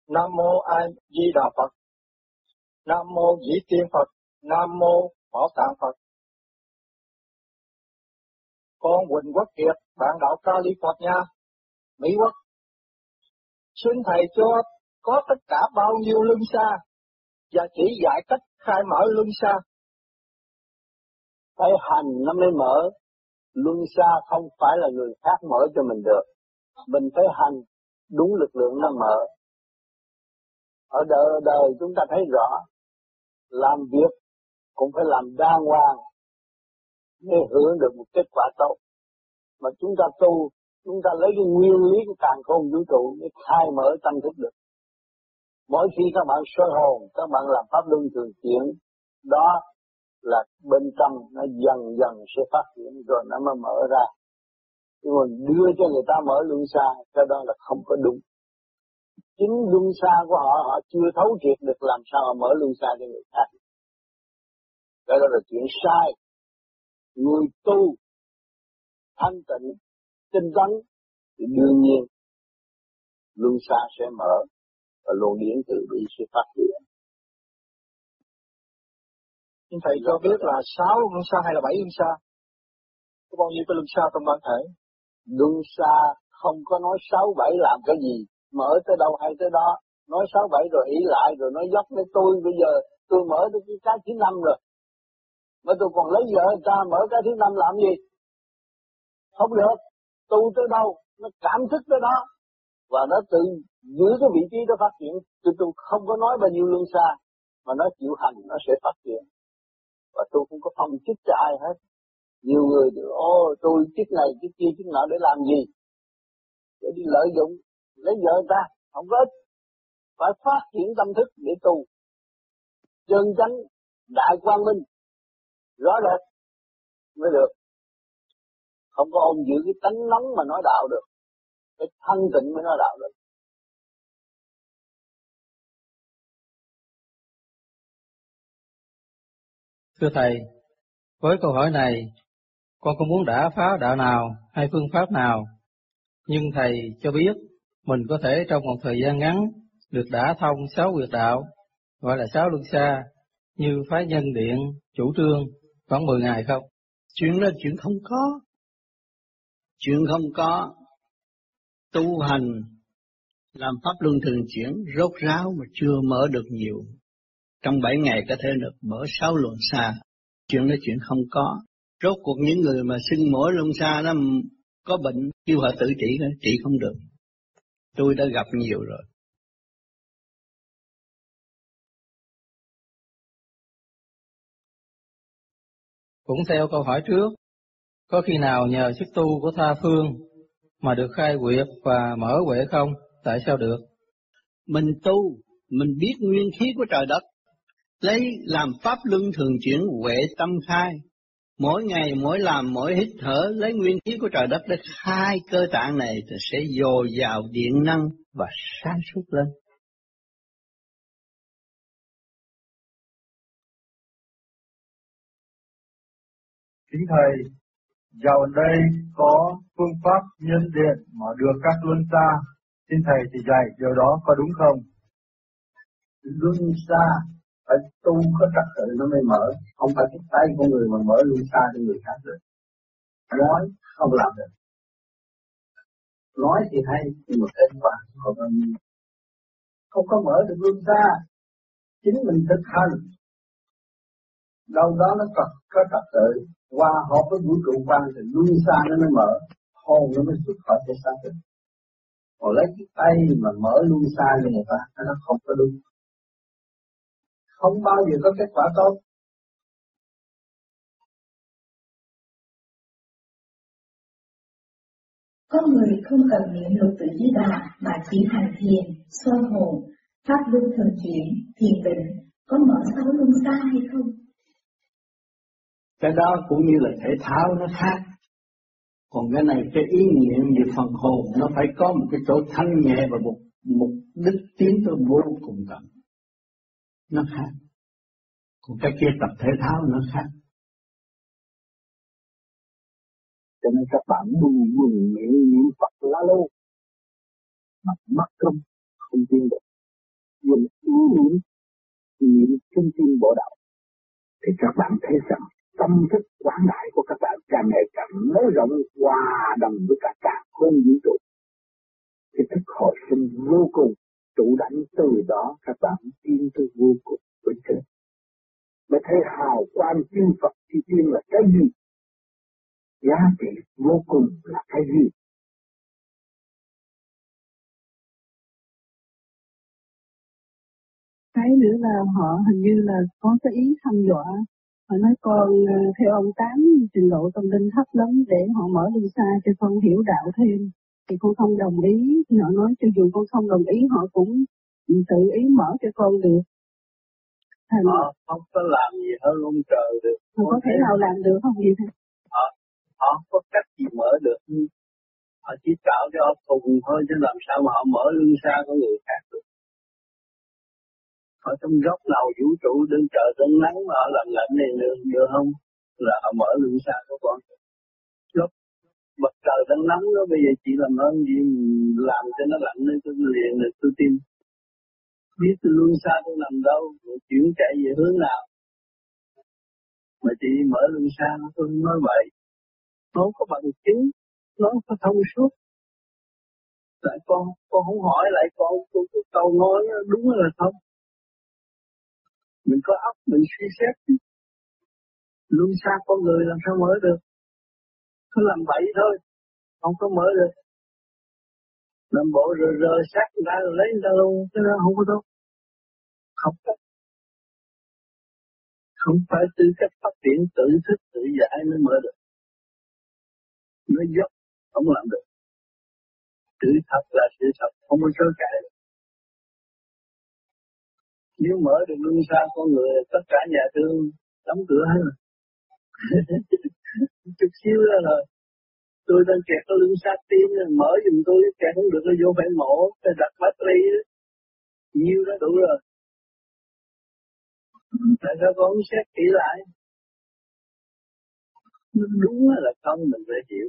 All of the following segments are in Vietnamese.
Nam mô A Di Đà Phật. Nam mô Dĩ Tiên Phật. Nam mô Bảo Tạng Phật. Con Huỳnh Quốc Kiệt, bạn đạo Ca Li Phật nha, Mỹ Quốc. Xin Thầy cho có tất cả bao nhiêu luân xa và chỉ dạy cách khai mở luân xa. Phải hành nó mới mở. Luân xa không phải là người khác mở cho mình được. Mình phải hành đúng lực lượng nó mở. Ở đời chúng ta thấy rõ, làm việc cũng phải làm đàng hoàng để hưởng được một kết quả tốt. Mà chúng ta tu, chúng ta lấy cái nguyên lý của càn khôn vũ trụ để khai mở tâm thức được. Mỗi khi các bạn soi hồn, các bạn làm pháp luân thường chuyển, đó là bên trong nó dần dần sẽ phát triển rồi nó mới mở ra. Nhưng mà đưa cho người ta mở luân xa, cái đó là không có đúng. Chính luân xa của họ, họ chưa thấu triệt được làm sao họ mở luân xa cho người khác. Cái đó là chuyện sai. Người tu thanh tịnh, tinh tấn thì đương nhiên luân xa sẽ mở và luồng điển từ bi sẽ phát triển. Nhưng Thầy cho biết là 6 luân xa hay là 7 luân xa? Có bao nhiêu cái luân xa trong bản thể? Luân xa không có nói 6, 7 làm cái gì, mở tới đâu hay tới đó. Nói 6, 7 rồi ý lại rồi nói dốc với tôi, bây giờ tôi mở tới cái thứ 5 rồi. Mà tôi còn lấy vợ người ta mở cái thứ 5 làm gì? Không được. Tu tới đâu, nó cảm thức tới đó. Và nó tự giữ cái vị trí đó phát triển. Tôi không có nói bao nhiêu luân xa, mà nó chịu hành nó sẽ phát triển. Và tôi không có phong chức cho ai hết. Nhiều người tôi chức này, chức kia, chức nọ để làm gì? Để đi lợi dụng, lấy vợ người ta, không có ích. Phải phát triển tâm thức để tu. Chân chánh, đại quang minh, rõ rệt mới được. Không có ôm giữ cái tánh nóng mà nói đạo được. Cái thanh tịnh mới nói đạo được. Thưa Thầy, với câu hỏi này, con không muốn đả phá đạo nào hay phương pháp nào, nhưng Thầy cho biết mình có thể trong một thời gian ngắn được đả thông 6 huyệt đạo, gọi là 6 luân xa, như phái Nhân Điện chủ trương khoảng 10 ngày không? Chuyện đó chuyện không có. Chuyện không có. Tu hành, làm pháp luân thường chuyển, rốt ráo mà chưa mở được nhiều. Trong 7 ngày có thể được mở 6 luân xa. Chuyện đó chuyện không có. Rốt cuộc những người mà xưng mỗi luân xa nó có bệnh, kêu họ tự trị không được. Tôi đã gặp nhiều rồi. Cũng theo câu hỏi trước, có khi nào nhờ sức tu của tha phương mà được khai huyệt và mở huệ không? Tại sao được? Mình tu, mình biết nguyên khí của trời đất, lấy làm pháp luân thường chuyển huệ tâm khai. Mỗi ngày, mỗi làm, mỗi hít thở, lấy nguyên khí của trời đất để khai cơ tạng này thì sẽ dồi dào điện năng và sáng suốt lên. Kính Thầy, dạo đây có phương pháp nhân điện mở được các luân xa. Xin Thầy thì dạy điều đó có đúng không? Luân xa phải tu có trật tự nó mới mở, không phải cái tay của người mà mở luân xa cho người khác được. Nói không làm được. Nói thì hay, nhưng mà kết quả không bao nhiêu. Không có mở được luân xa. Chính mình thực hành. Đâu đó nó có trật tự, hòa hợp với vũ trụ quan thì luân xa nó mới mở, hồn nó mới xuất khỏi cái xác định. Còn lấy cái tay mà mở luân xa cho người ta, nó không có đúng. Không bao giờ có kết quả tốt. Có người không cần niệm Lục Tự Di Đà mà chỉ hành thiền, soi hồn, pháp luân thường chuyển, thiền định, có mở 6 luân xa hay không? Cái đó cũng như là thể thao nó khác. Còn cái này cái ý niệm về phần hồn nó phải có một cái chỗ thanh nhẹ và một mục đích tiến tới vô cùng tận. Nó khác. Còn cái kia tập thể thao nó khác. Cho nên các bạn buồn miệng niệm Phật lá lô mà mất công không tiến được. dùng ý niệm trung tim bộ đầu, thì các bạn thấy rằng tâm thức quảng đại của các bạn càng ngày càng mở rộng hòa đồng với cả không vũ trụ. Cái thức hồi sinh vô cùng trụ đánh, từ đó các bạn tiến tới vô cùng bên trên. Mới thấy hào quang chư Phật chi tiên là cái gì, giá trị vô cùng là cái gì. Cái nữa là họ hình như là có cái ý hăm dọa. Họ nói con theo ông Tám trình độ tâm linh thấp lắm để họ mở luân xa cho con hiểu đạo thêm. Thì con không đồng ý, thì họ nói cho dù con không đồng ý họ cũng tự ý mở cho con được. Họ không có làm gì hơn ông trời được. Họ có thể nào làm được không vậy thầy? Họ có cách gì mở được. Họ chỉ tạo cho họ thùng thôi, chứ làm sao mà họ mở luân xa của người khác được. Họ trong góc nào vũ trụ đến trời đến nắng mà họ làm lạnh này được không? Là họ mở luân xa của con. Góc mặt trời đang nắng đó, bây giờ chỉ làm ơn gì làm cho nó lạnh nên tôi liền được tôi tin. Biết tôi luân xa tôi nằm đâu, chuyển chạy về hướng nào. Mà chị mở luân xa tôi nói vậy. Nó có bằng chứng, nó có thông suốt. Tại con không hỏi lại con câu nói đúng là không. Mình có óc mình suy xét. Luân xa con người làm sao mở được. Cứ làm bậy thôi, không có mở được. Làm bộ rờ sát người ta rồi lấy người ta luôn, chứ nó không có tốt. Không phải tư cách phát triển tự thức tự giải mới mở được. Nó dốc không làm được. Sự thật là sự thật, không có chối cãi. Nếu mở được luân xa con người, tất cả nhà thương đóng cửa hết rồi. Chút xíu đó rồi. Tôi đang kẹt cái luân xa tim, mở giùm tôi, kẹt không được, nó vô phải mổ, phải đặt battery đó. Nhiêu đó đủ rồi. Tại sao con không xét kỹ lại? Đúng là không, mình phải hiểu.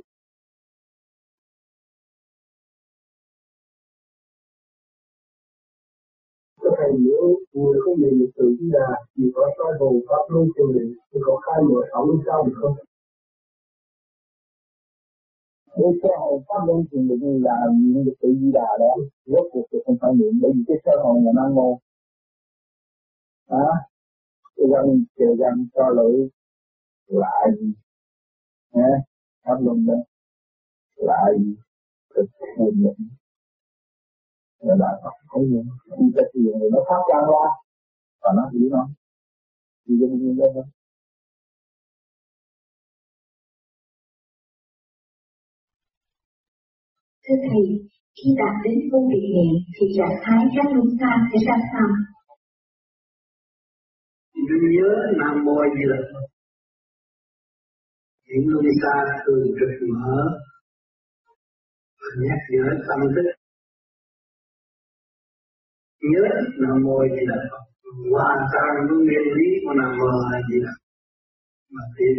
Cái thầy nếu người không nhìn được sự chỉ là chỉ có soi hồn pháp luân thường định thì có khai mở sáu luân sao được không? Đối soi hồn pháp luân thường định là niệm được tự di đà đó, rốt cuộc thì không phải niệm, bởi vì cái soi hồn là Nam Mô. Kêu răng cho lưỡi lại gì, nghe pháp luân đó lại gì, thực hiện những người đã thấy những khi ta thiền rồi nó phát ra và nó hiểu nó thì dân nhiên lên thôi. Thưa thầy, khi đạt đến vô biệt niệm thì trạng thái các luân xa sẽ ra sao? Nhớ Nam Mô Di Đà Phật. Những luân xa thường trực mở, nhắc nhở tâm thức. Nhớ Nam Mô Di Đà Phật, hoàn toàn với nguyên lý của Nam Mô Di Đà Phật mà tiến.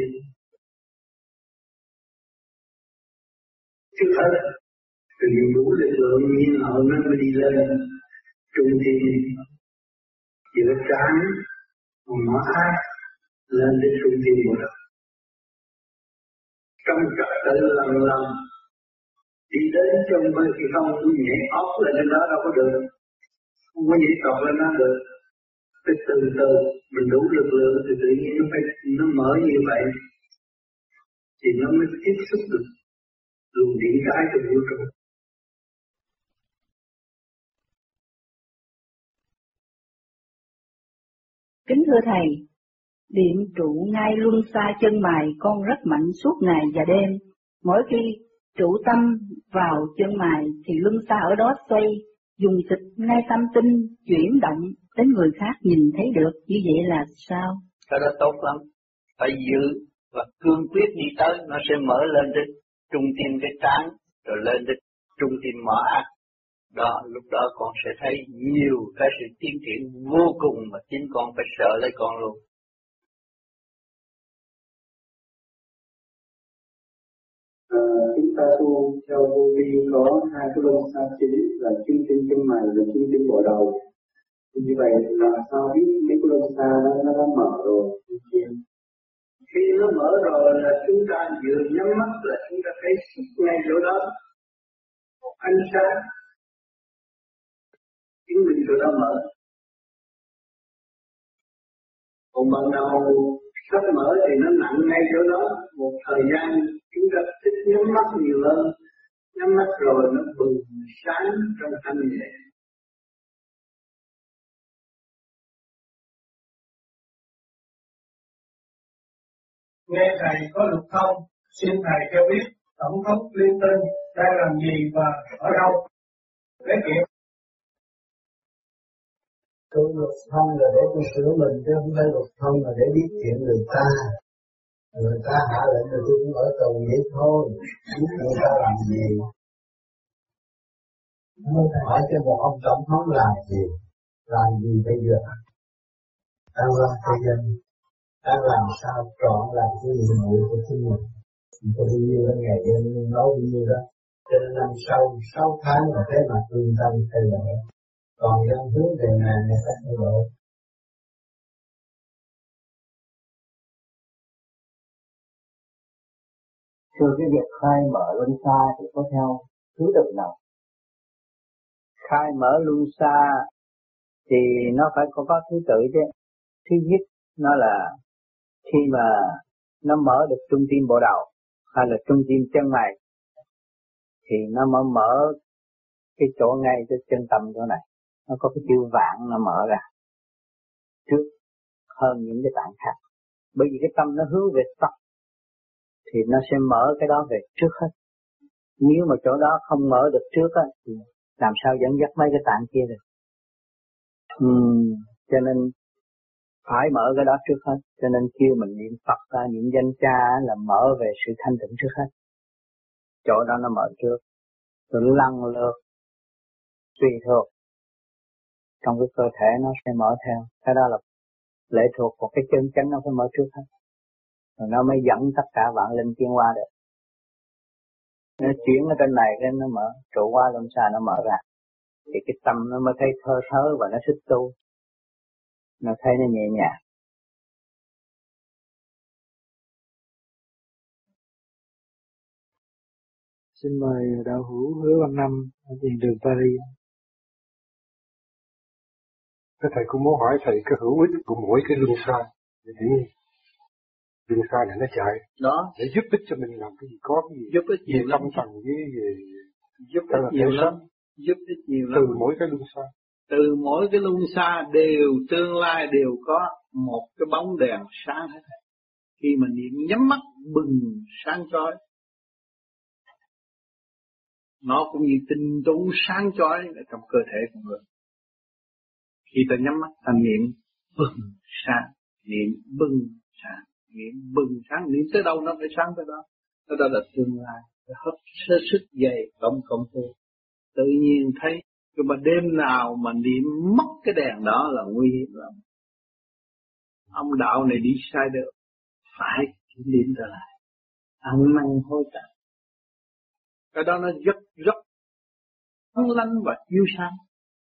Trước hết, từ đủ lực lượng nhiên hậu nó mới đi lên trung tim, giữa trán, mở ác lên đến trung tim bộ đầu. Trong trật tự lần đi đến trong bên khi không nhảy óc lên trên đó đâu có được, không có nhảy tọt lên đó được. Cái từ mình đủ lực lượng thì tự nhiên nó mở như vậy thì nó mới tiếp xúc được luồng điện trái trong vũ trụ. Kính thưa thầy, điện trụ ngay luân xa chân mày con rất mạnh suốt ngày và đêm. Mỗi khi trụ tâm vào chân mày thì luân xa ở đó xoay, dùng xịt ngay tâm tinh chuyển động đến người khác nhìn thấy được, như vậy là sao? Cái đó tốt lắm, phải giữ và cương quyết đi tới, nó sẽ mở lên đến trung tim cái trán, rồi lên đến trung tim mỏ ác. Đó, lúc đó con sẽ thấy nhiều cái sự tiến triển vô cùng mà chính con phải sợ lấy con luôn. Chúng ta tu theo vô vi có hai cái luân xa chính là trung tim chân mày và trung tim bộ đầu. Như vậy là sao biết mấy cái luân xa nó mở rồi? Khi nó mở rồi là chúng ta vừa nhắm mắt là chúng ta thấy sức ngay chỗ đó, một ánh sáng chứng minh chỗ đó mở. Còn ban đầu sắp mở thì nó nặng ngay chỗ đó, một thời gian chúng ta thích nhắm mắt nhiều hơn, nhắm mắt rồi nó bừng sáng trong thanh nhẹ. Nghe thầy có luật không, xin thầy cho biết tổng thống Clinton đang làm gì và ở đâu để kiện. Tôi luật thông là để tôi sửa mình, chứ không phải luật thông là để biết chuyện người ta. Người ta hạ lệnh là tôi cũng ở tù vậy thôi, biết người ta làm gì. Không hỏi cho một ông tổng thống làm gì bây giờ. Đang làm thời gian, đang làm sao trọn làm cái nhiệm vụ của chính mình. Tôi bao nhiêu đó ngày đêm nói bao nhiêu đó. Cho nên năm sau 6 tháng là thế mà lương tâm thay đổi. Còn dân hướng về này phải thay đổi. Từ cái việc khai mở luân xa thì có theo thứ tự nào? Khai mở luân xa thì nó phải có thứ tự chứ. Thứ nhất nó là khi mà nó mở được trung tim bộ đầu hay là trung tim chân mày thì nó mới mở cái chỗ ngay cho chân tâm chỗ này. Nó có cái chữ vạn nó mở ra trước hơn những cái tạng khác. Bởi vì cái tâm nó hướng về Phật thì nó sẽ mở cái đó về trước hết. Nếu mà chỗ đó không mở được trước á thì làm sao dẫn dắt mấy cái tạng kia được. Cho nên phải mở cái đó trước hết. Cho nên kêu mình niệm Phật ra, niệm danh cha là mở về sự thanh tịnh trước hết. Chỗ đó nó mở trước. Rồi lăn lượt tùy thuộc trong cái cơ thể nó sẽ mở theo. Cái đó là lệ thuộc vào cái chân chánh nó phải mở trước hết. Rồi nó mới dẫn tất cả vạn linh tiến qua được. Nó chuyển ở trên này cái nó mở, trụ qua luân xa nó mở ra. Thì cái tâm nó mới thấy thơ thớ và nó thích tu. Nó thấy nó nhẹ nhàng. Xin mời đạo hữu Hứa Văn Năm ở tiền đường Paris. Cái thầy cũng muốn hỏi thầy cái hữu ích của mỗi cái luân xa. Thì luân xa này nó chạy đó để giúp ích cho mình làm cái gì, có cái gì giúp ích nhiều lắm, tâm thần với giúp ích nhiều lắm, giúp ích nhiều lắm. Từ mỗi cái luân xa, từ mỗi cái luân xa đều tương lai đều có một cái bóng đèn sáng hết. Khi mà niệm nhắm mắt bừng sáng chói, nó cũng như tinh tú sáng chói ở trong cơ thể của người. Khi ta nhắm mắt ta niệm bừng sáng, niệm bừng sáng, niệm bừng sáng, niệm tới đâu nó phải sáng tới đó. Đó là tương lai, hấp sức dày công phu. Tự nhiên thấy nhưng mà đêm nào mà niệm mất cái đèn đó là nguy hiểm lắm. Ông đạo này đi sai được, phải kiểm điểm trở lại, ăn năn hối cải. Cái đó nó rất sáng lanh và chiếu sáng.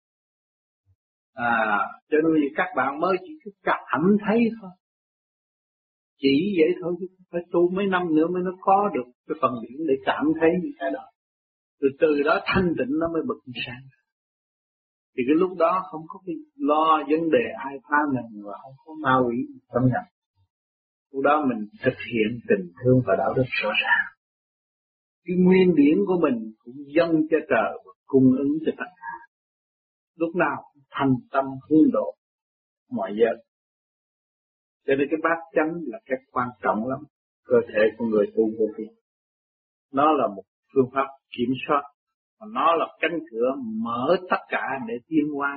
Cho nên các bạn mới chỉ cảm thấy thôi, chỉ vậy thôi, chứ phải tu mấy năm nữa mới nó có được cái phần điểm để cảm thấy những cái đó. Từ đó thanh tịnh nó mới bừng sáng. Thì cái lúc đó không có cái lo vấn đề ai phá mình và không có ma quỷ xâm nhập. Lúc đó mình thực hiện tình thương và đạo đức rõ ràng. Cái nguyên điển của mình cũng dâng cho trời và cung ứng cho tất cả. Lúc nào thành tâm hướng độ mọi giờ. Cho nên cái bát chánh là cái quan trọng lắm. Cơ thể của người tu vô vi. Nó là một phương pháp kiểm soát. Và nó là cánh cửa mở tất cả để tiến qua.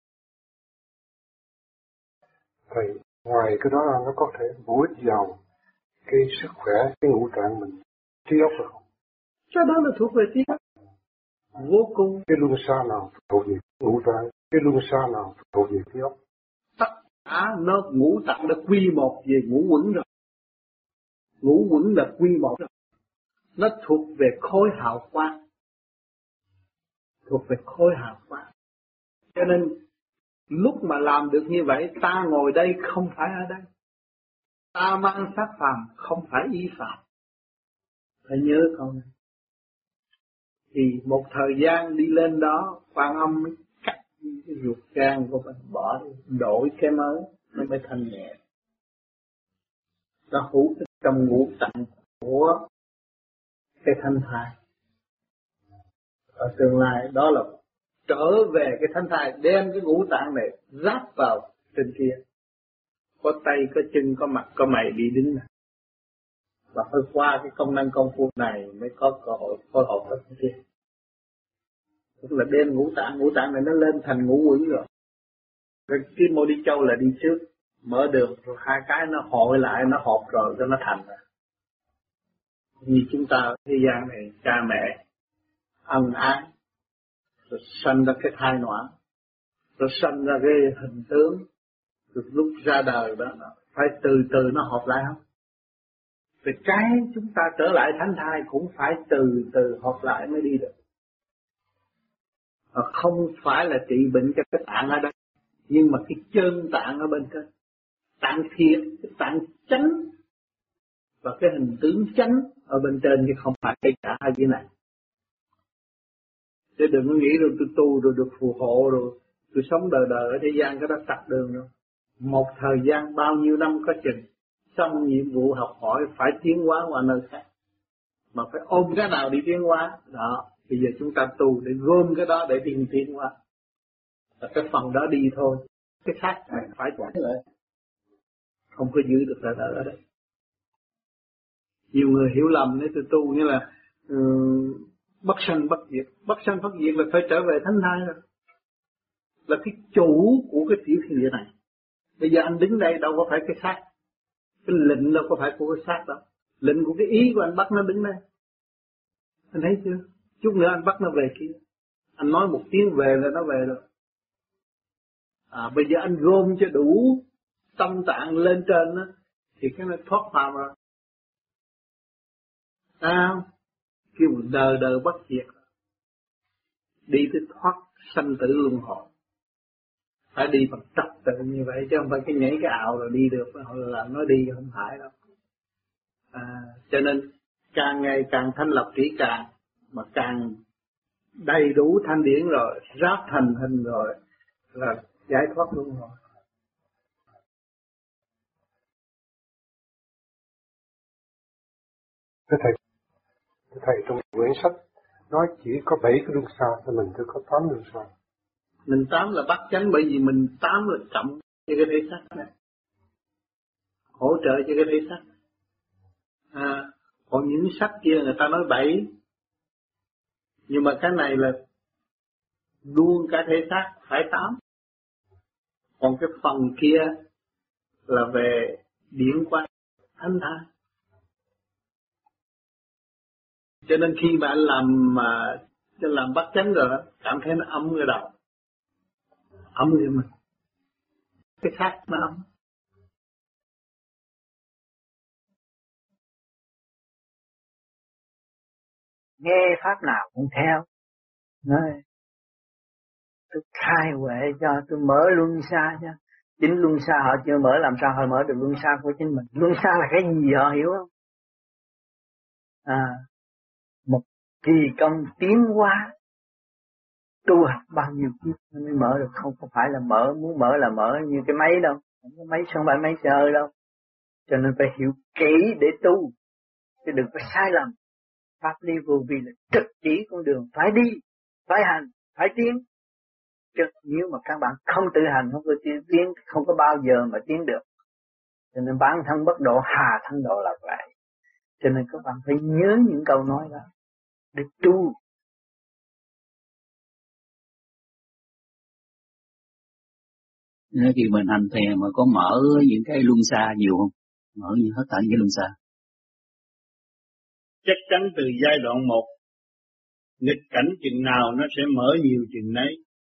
Thầy, ngoài cái đó nó có thể bổ ích vào cái sức khỏe, cái ngũ tạng mình, trí óc được không? Cái đó là thuộc về trí óc. Vô cùng. Cái luân xa nào thuộc về ngũ tạng, cái luân xa nào thuộc về trí óc? Tất cả nó ngũ tạng đã quy một về ngũ quẩn rồi. Ngũ quẩn là quy một rồi. Nó thuộc về khối hào quang. Thuộc về khối hào quang. Cho nên Lúc mà làm được như vậy, ta ngồi đây không phải ở đây. Ta mang xác phàm không phải y phạm. Phải nhớ câu này. Thì một thời gian đi lên đó, Quan Âm mới cắt cái ruột gan của mình, bỏ đi, đổi cái mới, nó mới thanh nhẹ. Nó hút trong ngũ tạng của cái thanh thai. Ở tương lai đó là trở về cái thanh thai, đem cái ngũ tạng này ráp vào trên kia. Có tay, có chân, có mặt, có mày đi đứng này. Và phải qua cái công năng công phu này mới có cơ hội phối hợp với cái kia. Tức là đem ngũ tạng này nó lên thành ngũ quỷ rồi. Rồi cái mô đi châu là đi trước, mở đường, rồi hai cái nó hội lại, nó hợp rồi cho nó thành rồi. Như chúng ta thế gian này, cha mẹ ân ái, rồi sanh ra cái thai noãn, rồi sanh ra cái hình tướng, rồi lúc ra đời đó, phải từ từ nó hợp lại không? Vì cái chúng ta trở lại thánh thai cũng phải từ từ hợp lại mới đi được. Không phải là trị bệnh cho cái tạng ở đây, nhưng mà cái chân tạng ở bên trên, tạng thiệt, cái tạng chánh và cái hình tướng chánh ở bên trên, chứ không phải cái cả hai cái này. Chứ đừng có nghĩ rồi tôi tu rồi được phù hộ rồi tôi sống đời đời ở thế gian, cái đó tặc đường đâu. Một thời gian bao nhiêu năm có chừng, xong nhiệm vụ học hỏi phải tiến hóa qua nơi khác, mà phải ôm cái nào đi tiến hóa đó. Bây giờ chúng ta tu để gom cái đó để tiến hóa, và cái phần đó đi thôi, cái khác này phải quản lại, không có giữ được ở đây. Nhiều người hiểu lầm nếu tôi tu như là bất sanh bất diệt. Bất sanh bất diệt là phải trở về thánh thai rồi, là cái chủ của cái tiểu thiên địa này. Bây giờ anh đứng đây đâu có phải cái xác, cái lệnh đâu có phải của cái xác đâu, lệnh của cái ý của anh bắt nó đứng đây. Anh thấy chưa? Chút nữa anh bắt nó về kia, anh nói một tiếng về là nó về rồi. Bây giờ anh gom cho đủ tâm tạng lên trên đó, thì cái nó thoát phàm rồi. Kêu đời đời bất diệt, đi tới thoát sanh tử luân hồi. Phải đi bằng trật tự như vậy, chứ không phải cái nhảy cái ảo rồi đi được, là nó đi không phải đâu. Cho nên càng ngày càng thanh lập kỹ càng, mà càng đầy đủ thanh điển rồi, ráp thành hình rồi, là giải thoát luân hồi. Thầy trong quyển sách nói chỉ có 7 cái luân xa, thì mình cứ có 8 luân xa. Mình 8 là bắt chánh, bởi vì mình 8 là cộng cho cái thể xác này, hỗ trợ cho cái thể xác. Còn những sách kia người ta nói 7, nhưng mà cái này là luôn cả thể xác phải 8. Còn cái phần kia là về điển quang thánh thai. Cho nên khi bạn làm bắt chánh rồi, cảm thấy nó ấm cái đầu, ấm cái mình, cái xác nó ấm. Nghe pháp nào cũng theo, nói tôi khai huệ cho tôi mở luân xa cho. Chính luân xa họ chưa mở, làm sao họ mở được luân xa của chính mình? Luân xa là cái gì họ hiểu không? Một kỳ công tiến hóa, tu học bao nhiêu kiếp mới mở được, không phải là mở, muốn mở là mở như cái máy đâu, không có máy xong bài máy chờ đâu. Cho nên phải hiểu kỹ để tu, chứ đừng có sai lầm. Pháp lý vô vi là trực chỉ con đường, phải đi, phải hành, phải tiến. Chứ nếu mà các bạn không tự hành, không có tiến, không có bao giờ mà tiến được. Cho nên bản thân bất độ, hà thân độ là vậy. Cho nên các bạn phải nhớ những câu nói đó để tu. Nếu khi mình hành thiền mà có mở những cái luân xa nhiều không? Mở như hết thảy cái luân xa. Chắc chắn từ giai đoạn 1, nghịch cảnh chừng nào nó sẽ mở nhiều chừng nấy.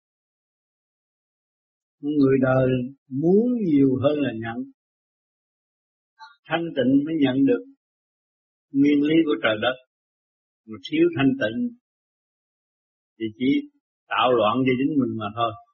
Người đời muốn nhiều hơn là nhận. Thanh tịnh mới nhận được nguyên lý của trời đất. Mà thiếu thanh tịnh thì chỉ tạo loạn cho chính mình mà thôi.